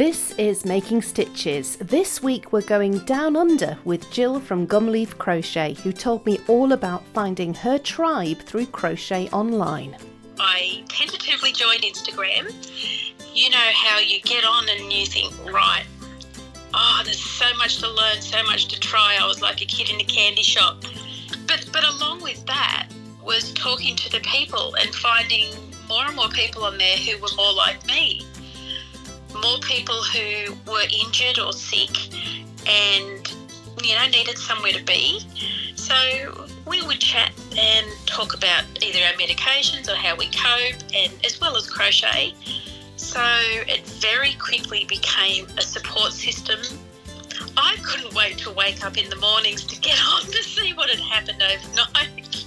This is Making Stitches. This week we're going down under with Jill from Gumleaf Crochet, who told me all about finding her tribe through crochet online. I tentatively joined Instagram. You know how you get on and you think, right, there's so much to learn, so much to try. I was like a kid in a candy shop. But along with that was talking to the people and finding more and more people on there who were more like me. More people who were injured or sick and, needed somewhere to be. So we would chat and talk about either our medications or how we cope, and as well as crochet. So it very quickly became a support system. I couldn't wait to wake up in the mornings to get on to see what had happened overnight.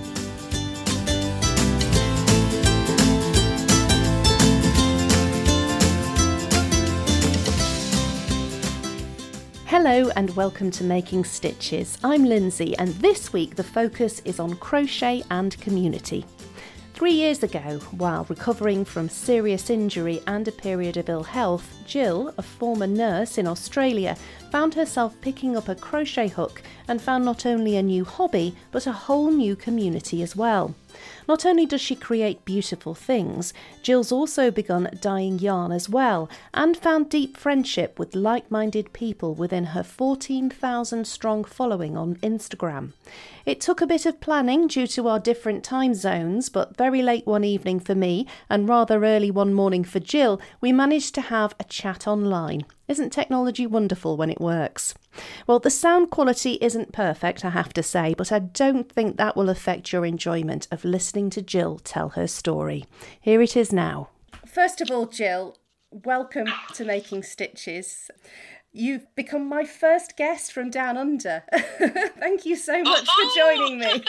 Hello and welcome to Making Stitches. I'm Lindsay, and this week the focus is on crochet and community. 3 years ago, while recovering from serious injury and a period of ill health, Jill, a former nurse in Australia, found herself picking up a crochet hook and found not only a new hobby, but a whole new community as well. Not only does she create beautiful things, Jill's also begun dyeing yarn as well, and found deep friendship with like-minded people within her 14,000 strong following on Instagram. It took a bit of planning due to our different time zones, but very late one evening for me and rather early one morning for Jill, we managed to have a chat online. Isn't technology wonderful when it works? Well, the sound quality isn't perfect, I have to say, but I don't think that will affect your enjoyment of listening to Jill tell her story. Here it is now. First of all, Jill, welcome to Making Stitches. You've become my first guest from Down Under. Thank you so much for joining me.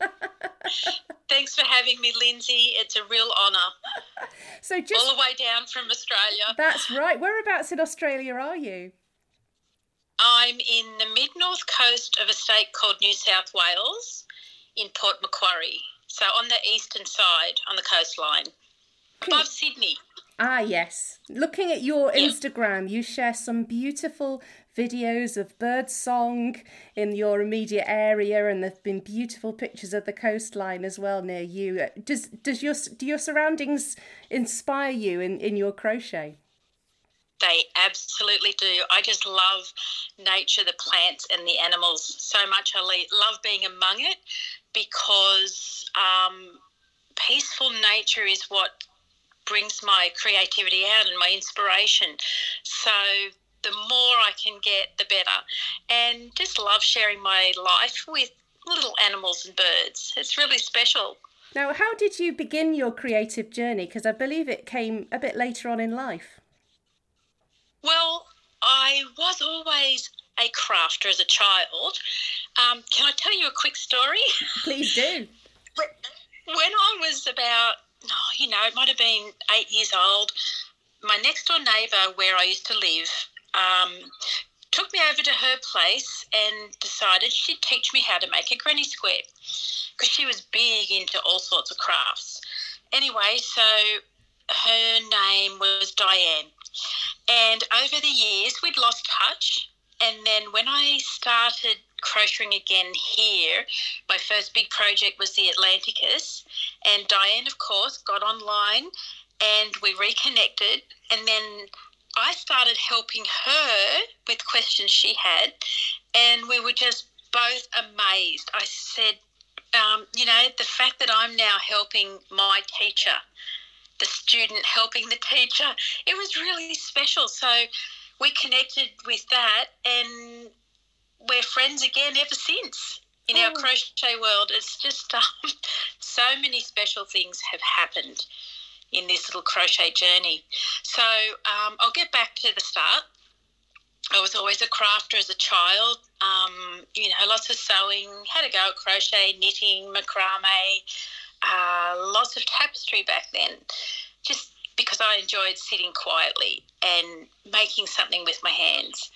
Thanks for having me, Lindsay. It's a real honour. So just all the way down from Australia. That's right. Whereabouts in Australia are you? I'm in the mid-north coast of a state called New South Wales in Port Macquarie. So on the eastern side, on the coastline, above Sydney. Ah, yes. Looking at your Instagram, you share some beautiful videos of bird song in your immediate area, and there've been beautiful pictures of the coastline as well near you. Do your surroundings inspire you in your crochet? They absolutely do. I just love nature, the plants and the animals so much. I love being among it because peaceful nature is what brings my creativity out and my inspiration. So the more I can get, the better. And just love sharing my life with little animals and birds. It's really special. Now, how did you begin your creative journey? Because I believe it came a bit later on in life. Well, I was always a crafter as a child. Can I tell you a quick story? Please do. When I was about, it might have been 8 years old, my next door neighbour where I used to live took me over to her place and decided she'd teach me how to make a granny square because she was big into all sorts of crafts. Anyway, so her name was Diane. And over the years, we'd lost touch. And then when I started crocheting again here, my first big project was the Atlanticus. And Diane, of course, got online and we reconnected. And then I started helping her with questions she had. And we were just both amazed. I said, the fact that I'm now helping my teacher, the student helping the teacher, it was really special. So we connected with that and we're friends again ever since in our crochet world. It's just so many special things have happened in this little crochet journey. So I'll get back to the start. I was always a crafter as a child, lots of sewing, had a go at crochet, knitting, macrame, lots of tapestry back then, just because I enjoyed sitting quietly and making something with my hands.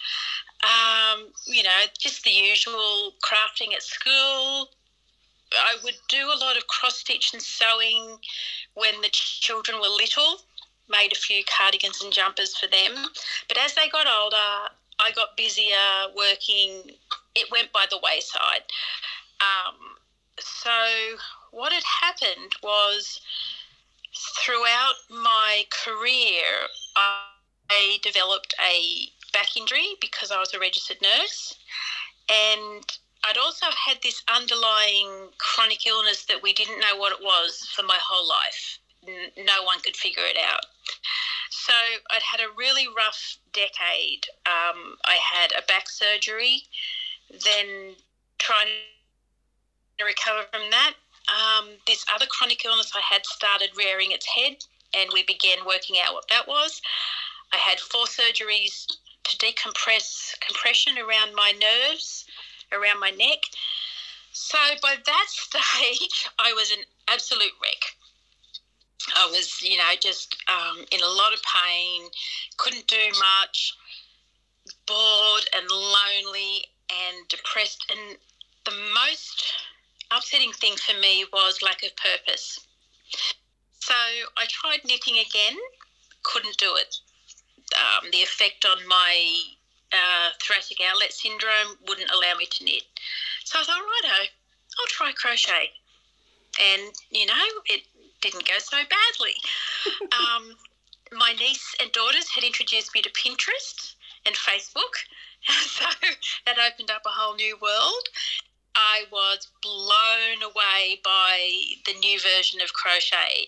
Just the usual crafting at school. I would do a lot of cross-stitch and sewing when the children were little. made a few cardigans and jumpers for them. But as they got older, I got busier working. It went by the wayside. So what had happened was, throughout my career, I developed a back injury because I was a registered nurse, and I'd also had this underlying chronic illness that we didn't know what it was for my whole life. No one could figure it out. So I'd had a really rough decade. I had a back surgery, then trying to recover from that. This other chronic illness I had started rearing its head, and we began working out what that was. I had 4 surgeries to decompress compression around my nerves, around my neck. So by that stage, I was an absolute wreck. I was, just in a lot of pain, couldn't do much, bored and lonely and depressed. And the most upsetting thing for me was lack of purpose. So I tried knitting again, couldn't do it. The effect on my thoracic outlet syndrome wouldn't allow me to knit. So I thought, righto, I'll try crochet. And, it didn't go so badly. My niece and daughters had introduced me to Pinterest and Facebook, so that opened up a whole new world. I was blown away by the new version of crochet.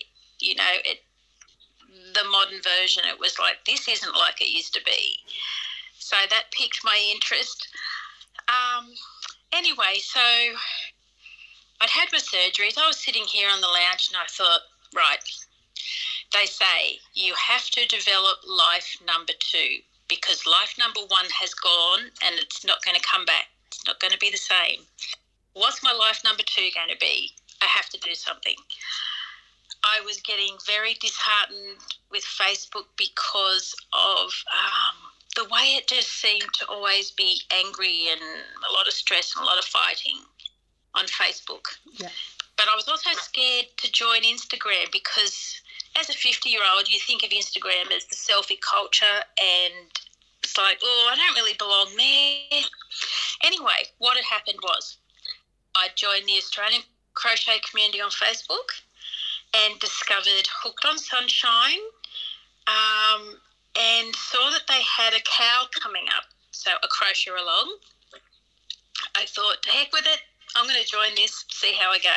The modern version, it was like, this isn't like it used to be. So that piqued my interest. Anyway, so I'd had my surgeries. I was sitting here on the lounge and I thought, right, they say you have to develop life number 2 because life number 1 has gone and it's not going to come back. It's not going to be the same. What's my life number 2 going to be? I have to do something. I was getting very disheartened with Facebook because of the way it just seemed to always be angry and a lot of stress and a lot of fighting on Facebook. Yeah. But I was also scared to join Instagram because as a 50-year-old, you think of Instagram as the selfie culture and it's like, oh, I don't really belong there. Anyway, what had happened was I joined the Australian Crochet community on Facebook and discovered Hooked on Sunshine, and saw that they had a cow coming up, so a crochet along. I thought, to heck with it, I'm going to join this, see how I go.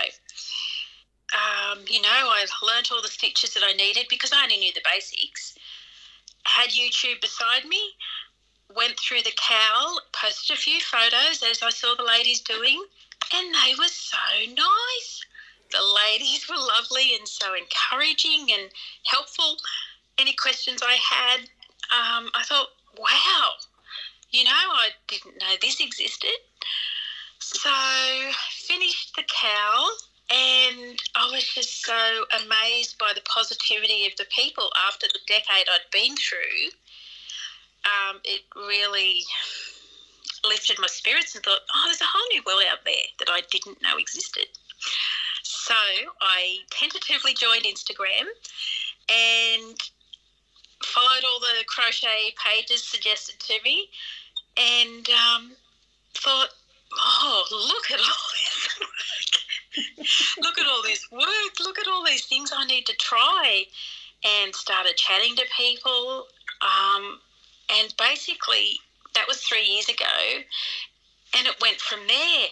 I learnt all the stitches that I needed because I only knew the basics. Had YouTube beside me, went through the cowl, posted a few photos as I saw the ladies doing, and they were so nice. The ladies were lovely and so encouraging and helpful. Any questions I had, I thought, wow, I didn't know this existed. So finished the cowl and I was just so amazed by the positivity of the people after the decade I'd been through. It really lifted my spirits and thought, oh, there's a whole new world out there that I didn't know existed. So I tentatively joined Instagram and followed all the crochet pages suggested to me and thought, oh, look at all this work. Look at all this work. Look at all these things I need to try, and started chatting to people. And basically that was 3 years ago and it went from there.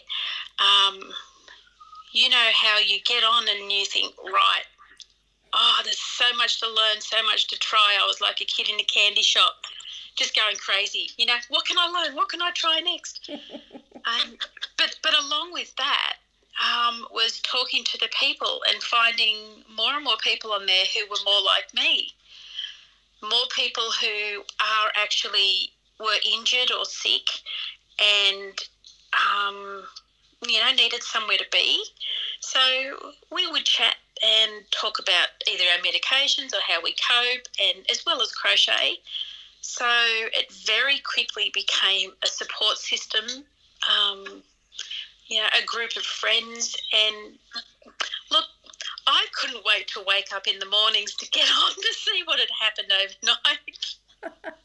You know how you get on and you think, right, oh, there's so much to learn, so much to try. I was like a kid in a candy shop, just going crazy. What can I learn? What can I try next? But along with that was talking to the people and finding more and more people on there who were more like me, more people who were injured or sick and needed somewhere to be. So we would chat and talk about either our medications or how we cope, and as well as crochet. So it very quickly became a support system, a group of friends. And look, I couldn't couldn't wait to wake up in the mornings to get on to see what had happened overnight.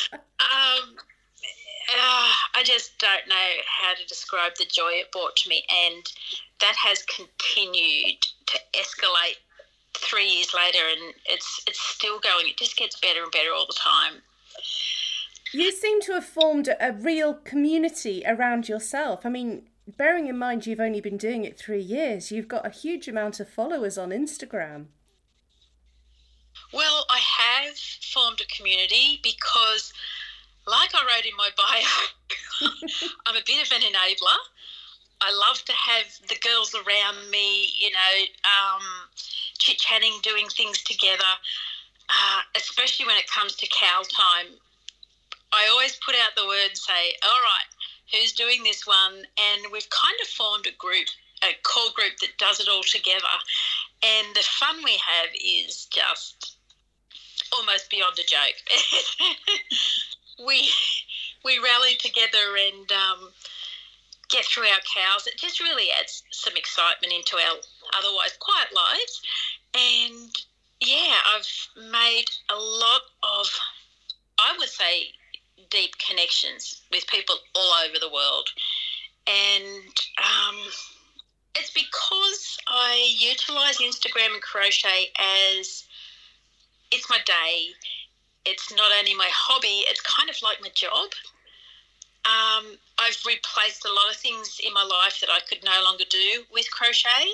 I just don't know how to describe the joy it brought to me, and that has continued to escalate 3 years later, and it's still going. It just gets better and better all the time. You seem to have formed a real community around yourself. I mean, bearing in mind you've only been doing it 3 years, you've got a huge amount of followers on Instagram. Well, I have formed a community because, like I wrote in my bio, I'm a bit of an enabler. I love to have the girls around me, chit-chatting, doing things together, especially when it comes to cow time. I always put out the word and say, all right, who's doing this one? And we've kind of formed a core group that does it all together. And the fun we have is just almost beyond a joke. We rally together and get through our cows. It just really adds some excitement into our otherwise quiet lives. And, yeah, I've made a lot of, I would say, deep connections with people all over the world. And it's because I utilise Instagram and crochet as it's my day. It's not only my hobby, it's kind of like my job. I've replaced a lot of things in my life that I could no longer do with crochet.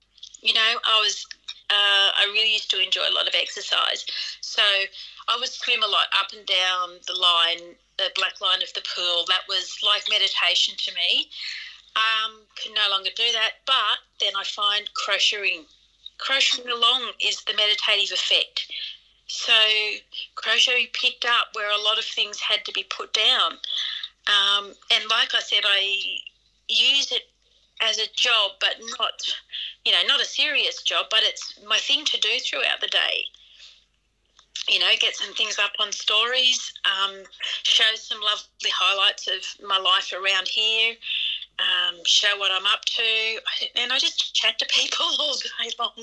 I really used to enjoy a lot of exercise. So I would swim a lot up and down the line, the black line of the pool. That was like meditation to me. Can no longer do that. But then I find crocheting along is the meditative effect. So crochet picked up where a lot of things had to be put down. And like I said, I use it as a job, but not a serious job, but it's my thing to do throughout the day. Get some things up on stories, show some lovely highlights of my life around here, show what I'm up to, and I just chat to people all day long.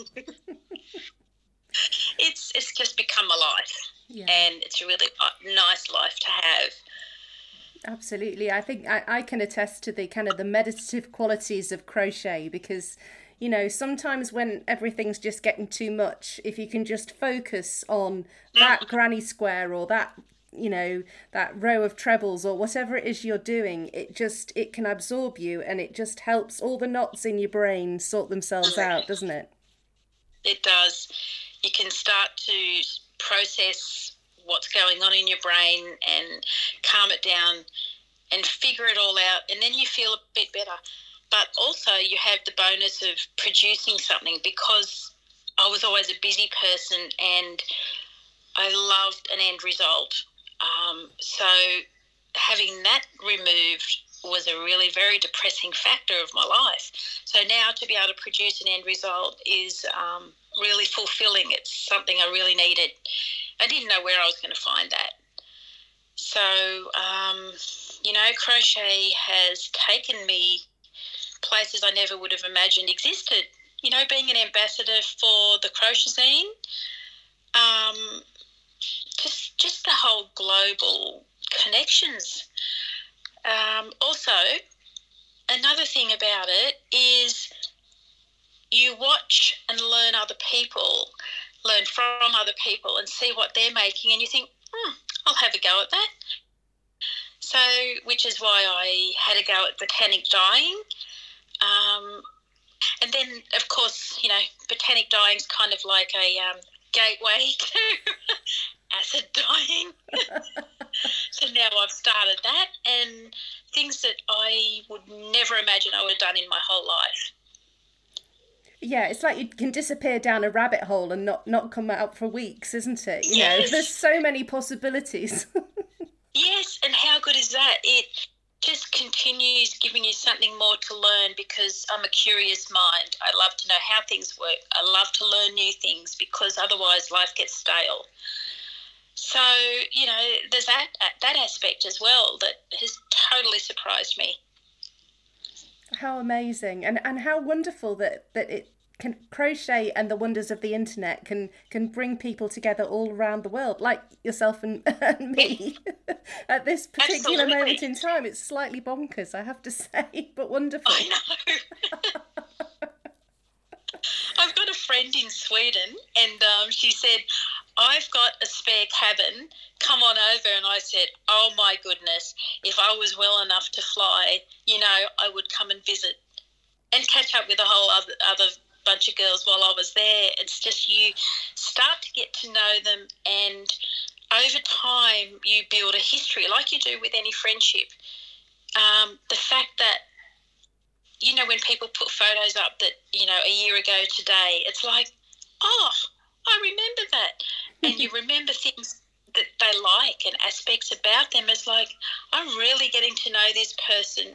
It's just become my life, and it's a really nice life to have. Absolutely. I think I can attest to the kind of the meditative qualities of crochet because, sometimes when everything's just getting too much, if you can just focus on that granny square or that, that row of trebles or whatever it is you're doing, it can absorb you and it just helps all the knots in your brain sort themselves out, doesn't it? It does. You can start to process what's going on in your brain and calm it down and figure it all out, and then you feel a bit better. But also you have the bonus of producing something, because I was always a busy person and I loved an end result. So having that removed was a really very depressing factor of my life. So now to be able to produce an end result is really fulfilling. It's something I really needed. I didn't know where I was going to find that. So, crochet has taken me places I never would have imagined existed. Being an ambassador for the Crochetazine, just the whole global connections. Also, another thing about it is you watch and learn from other people and see what they're making, and you think, I'll have a go at that. So, which is why I had a go at botanic dyeing. And then, of course, botanic dyeing is kind of like a gateway to acid dyeing. So now I've started that, and things that I would never imagine I would have done in my whole life. Yeah, it's like you can disappear down a rabbit hole and not come out for weeks, isn't it? Yes. There's so many possibilities. Yes, and how good is that? It just continues giving you something more to learn, because I'm a curious mind. I love to know how things work. I love to learn new things, because otherwise life gets stale. So, there's that aspect as well that has totally surprised me. How amazing, and how wonderful that crochet and the wonders of the internet can bring people together all around the world, like yourself and me, at this particular Absolutely. moment in time. It's slightly bonkers, I have to say, but wonderful. I know. I've got a friend in Sweden, and she said, I've got a spare cabin, come on over. And I said, oh my goodness, if I was well enough to fly, I would come and visit and catch up with a whole other bunch of girls while I was there. It's just, you start to get to know them, and over time you build a history like you do with any friendship. The fact that, when people put photos up that, a year ago today, it's like, oh, I remember that. And you remember things that they like and aspects about them. It's like, I'm really getting to know this person.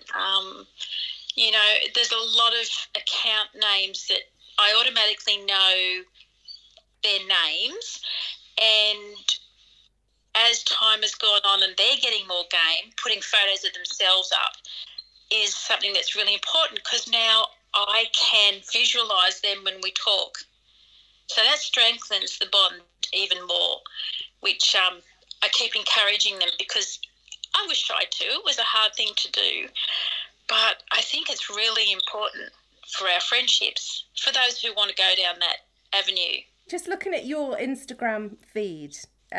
There's a lot of account names that I automatically know their names, and as time has gone on and they're getting more game, putting photos of themselves up is something that's really important, because now I can visualise them when we talk. So that strengthens the bond even more, which I keep encouraging them, because I was shy too. It was a hard thing to do. But I think it's really important for our friendships, for those who want to go down that avenue. Just looking at your Instagram feed,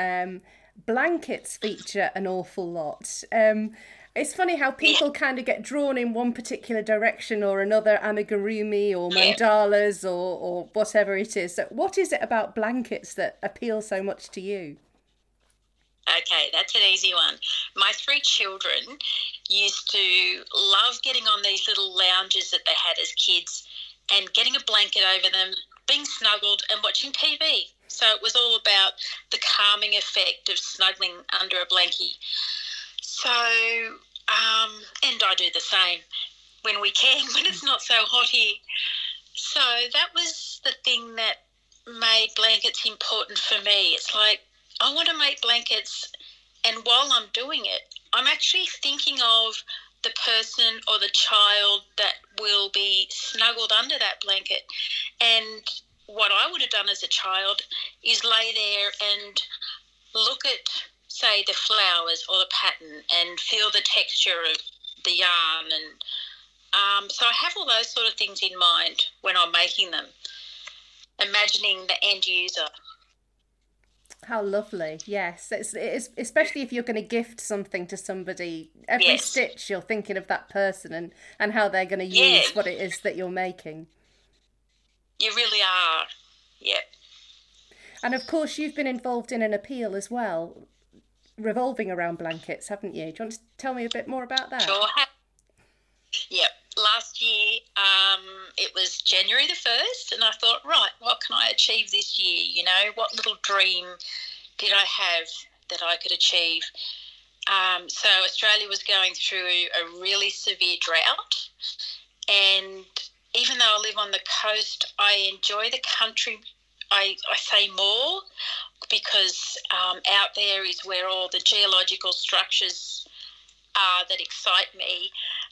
blankets feature an awful lot. It's funny how people kind of get drawn in one particular direction or another, amigurumi or mandalas or whatever it is. So what is it about blankets that appeal so much to you? Okay, that's an easy one. My 3 children used to love getting on these little lounges that they had as kids and getting a blanket over them, being snuggled and watching TV. So it was all about the calming effect of snuggling under a blankie. So, and I do the same when we can, when it's not so hot here. So that was the thing that made blankets important for me. It's like, I want to make blankets, and while I'm doing it, I'm actually thinking of the person or the child that will be snuggled under that blanket. And what I would have done as a child is lay there and look at, say, the flowers or the pattern and feel the texture of the yarn. And so I have all those sort of things in mind when I'm making them, imagining the end user. How lovely. Yes, it's especially if you're going to gift something to somebody, every stitch you're thinking of that person and how they're going to use what it is that you're making. You really are. Yep. And of course you've been involved in an appeal as well, revolving around blankets, haven't you? Do you want to tell me a bit more about that? Sure. Yep. Last year, it was January the 1st, and I thought, right, what can I achieve this year? What little dream did I have that I could achieve? So Australia was going through a really severe drought, and even though I live on the coast, I enjoy the country, I say more, because out there is where all the geological structures are that excite me.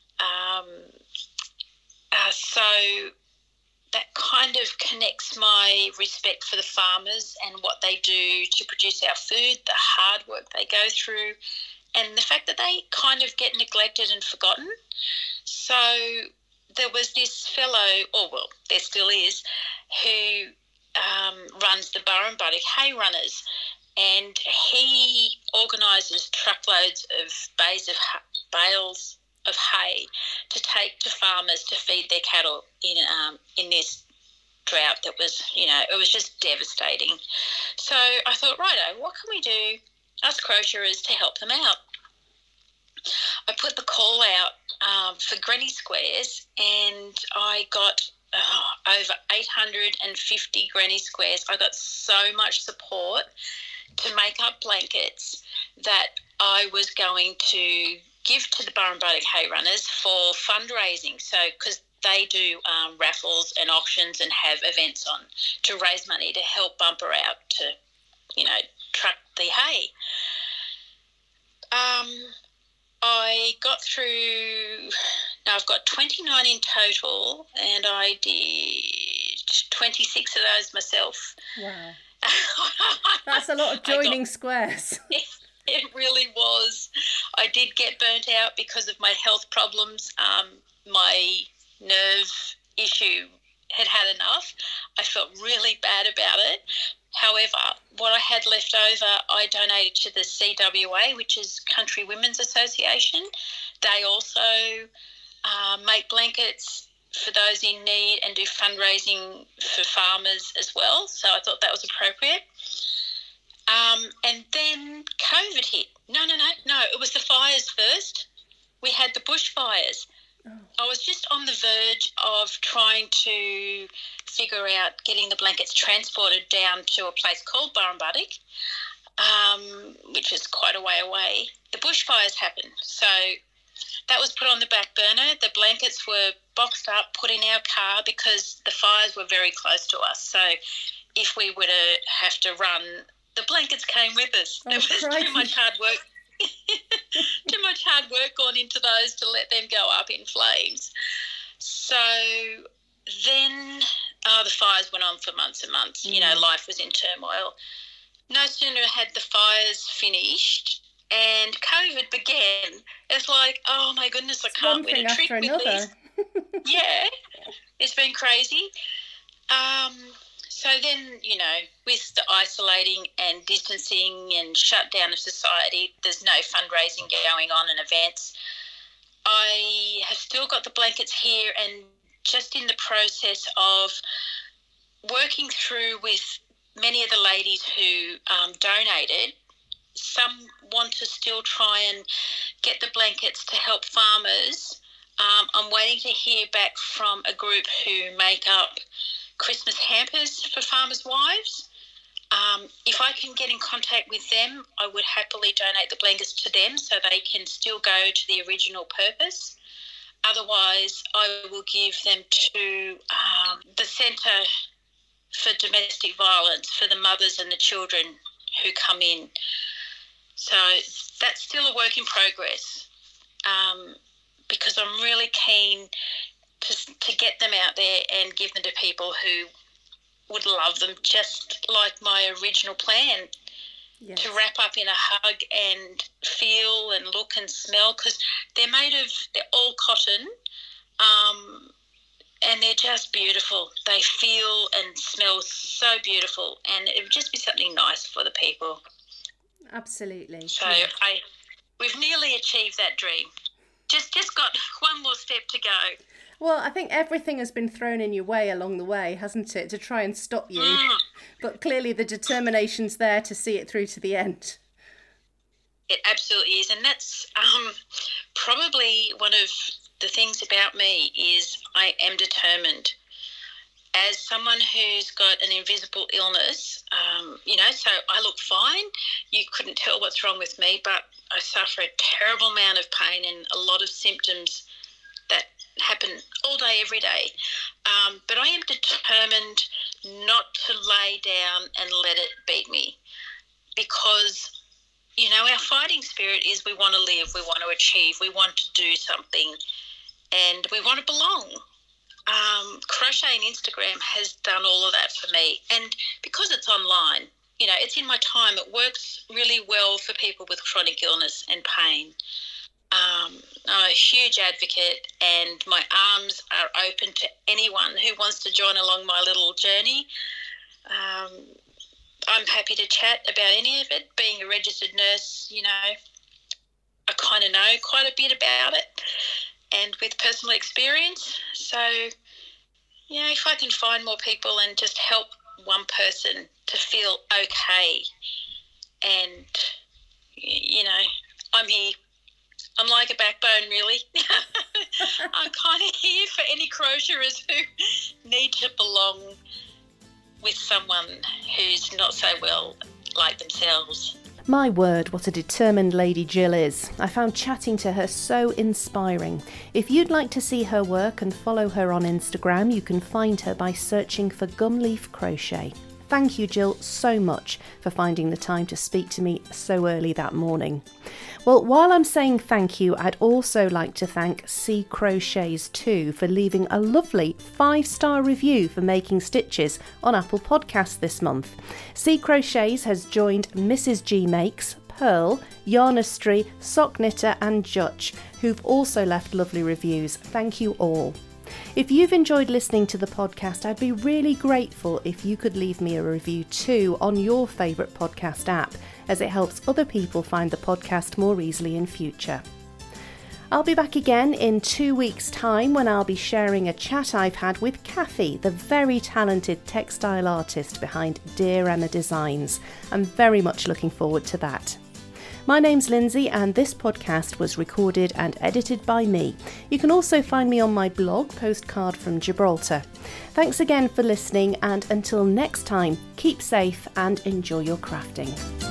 So that kind of connects my respect for the farmers and what they do to produce our food, the hard work they go through, and the fact that they kind of get neglected and forgotten. So there was this fellow, there still is, who runs the Burrumbuttock Hay Runners, and he organises truckloads of bales of hay to take to farmers to feed their cattle in this drought that was, it was just devastating. So I thought, righto, what can we do, us crocheters, to help them out? I put the call out for granny squares, and I got over 850 granny squares. I got so much support to make up blankets that I was going to give to the Burrumbuttock Hay Runners for fundraising. So, because they do raffles and auctions and have events on to raise money to help bumper out to, truck the hay. I got through, now I've got 29 in total, and I did stitched 26 of those myself. Wow. That's a lot of joining squares. It really was. I did get burnt out because of my health problems. My nerve issue had enough. I felt really bad about it. However, what I had left over, I donated to the CWA, which is Country Women's Association. They also make blankets for those in need and do fundraising for farmers as well. So I thought that was appropriate. And then COVID hit. No. It was the fires first. We had the bushfires. Oh. I was just on the verge of trying to figure out getting the blankets transported down to a place called Burrumbuttock, which is quite a way away. The bushfires happened. So that was put on the back burner. The blankets were boxed up, put in our car because the fires were very close to us. So if we were to have to run, the blankets came with us. There was too much hard work. Too much hard work gone into those to let them go up in flames. So then the fires went on for months and months. You know, life was in turmoil. No sooner had the fires finished and COVID began. It's like, oh my goodness, I can't win a trick with these. Yeah, it's been crazy. So then, you know, with the isolating and distancing and shutdown of society, there's no fundraising going on in events. I have still got the blankets here and just in the process of working through with many of the ladies who donated. Some want to still try and get the blankets to help farmers. I'm waiting to hear back from a group who make up Christmas hampers for farmers' wives. If I can get in contact with them, I would happily donate the blankets to them so they can still go to the original purpose. Otherwise, I will give them to the Centre for Domestic Violence for the mothers and the children who come in. So that's still a work in progress because I'm really keen to get them out there and give them to people who would love them, just like my original plan. Yes. To wrap up in a hug and feel and look and smell, because they're all cotton, and they're just beautiful. They feel and smell so beautiful, and it would just be something nice for the people. Absolutely. So yes. We've nearly achieved that dream. Just got one more step to go. Well, I think everything has been thrown in your way along the way, hasn't it, to try and stop you? But clearly the determination's there to see it through to the end. It absolutely is. And that's probably one of the things about me is I am determined. As someone who's got an invisible illness, so I look fine. You couldn't tell what's wrong with me, but I suffer a terrible amount of pain and a lot of symptoms that happen all day, every day. But I am determined not to lay down and let it beat me because, our fighting spirit is we want to live, we want to achieve, we want to do something, and we want to belong. Crochet and Instagram has done all of that for me. And because it's online, it's in my time, it works really well for people with chronic illness and pain. I'm a huge advocate and my arms are open to anyone who wants to join along my little journey. I'm happy to chat about any of it. Being a registered nurse, I kind of know quite a bit about it and with personal experience. So, if I can find more people and just help one person to feel okay and, I'm here. I'm like a backbone, really. I'm kind of here for any crocheters who need to belong with someone who's not so well like themselves. My word, what a determined lady Jill is. I found chatting to her so inspiring. If you'd like to see her work and follow her on Instagram, you can find her by searching for Gumleaf Crochet. thank you, Jill, so much for finding the time to speak to me so early that morning. Well, while I'm saying thank you, I'd also like to thank C Crochets too for leaving a lovely 5-star review for Making Stitches on Apple Podcasts this month. C Crochets has joined Mrs. G Makes, Pearl, Yarnistry, Sock Knitter and Jutch, who've also left lovely reviews. Thank you all. If you've enjoyed listening to the podcast, I'd be really grateful if you could leave me a review too on your favourite podcast app, as it helps other people find the podcast more easily in future. I'll be back again in 2 weeks' time when I'll be sharing a chat I've had with Kathy, the very talented textile artist behind Dear Emma Designs. I'm very much looking forward to that. My name's Lindsay and this podcast was recorded and edited by me. You can also find me on my blog, Postcard from Gibraltar. Thanks again for listening, and until next time, keep safe and enjoy your crafting.